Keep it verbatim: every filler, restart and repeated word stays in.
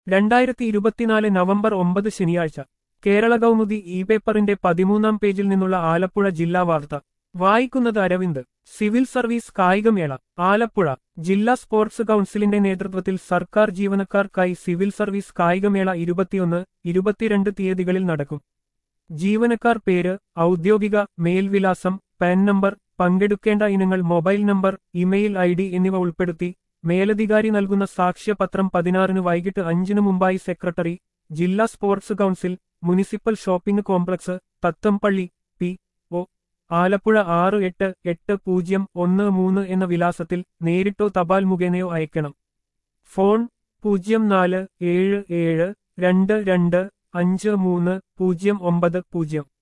രണ്ടായിരത്തി ഇരുപത്തിനാല് നവംബർ ഒമ്പത് ശനിയാഴ്ച കേരള കൗമുദി ഇ പേപ്പറിന്റെ പതിമൂന്നാം പേജിൽ നിന്നുള്ള ആലപ്പുഴ ജില്ലാ വാർത്ത വായിക്കുന്നത് അരവിന്ദ്. സിവിൽ സർവീസ് കായികമേള ആലപ്പുഴ. ജില്ലാ സ്പോർട്സ് കൗൺസിലിന്റെ നേതൃത്വത്തിൽ സർക്കാർ ജീവനക്കാർക്കായി സിവിൽ സർവീസ് കായികമേള ഇരുപത്തിയൊന്ന് ഇരുപത്തിരണ്ട് തീയതികളിൽ നടക്കും. ജീവനക്കാർ പേര്, ഔദ്യോഗിക മേൽവിലാസം, പാൻ നമ്പർ, പങ്കെടുക്കേണ്ട ഇനങ്ങൾ, മൊബൈൽ നമ്പർ, ഇമെയിൽ ഐ ഡി എന്നിവ ഉൾപ്പെടുത്തി മേലധികാരി നൽകുന്ന സാക്ഷ്യപത്രം പതിനാറിന് വൈകിട്ട് അഞ്ചിനു മുമ്പായി സെക്രട്ടറി, ജില്ലാ sports council, municipal shopping complex, Thathampally, P O Alappuzha ആറ് എട്ട് എട്ട് പൂജ്യം ഒന്ന് മൂന്ന് എന്ന വിലാസത്തിൽ നേരിട്ടോ തപാൽ മുഖേനയോ അയക്കണം. ഫോൺ പൂജ്യം നാല് ഏഴ് ഏഴ് രണ്ട് രണ്ട് അഞ്ച് മൂന്ന് പൂജ്യം ഒമ്പത് പൂജ്യം.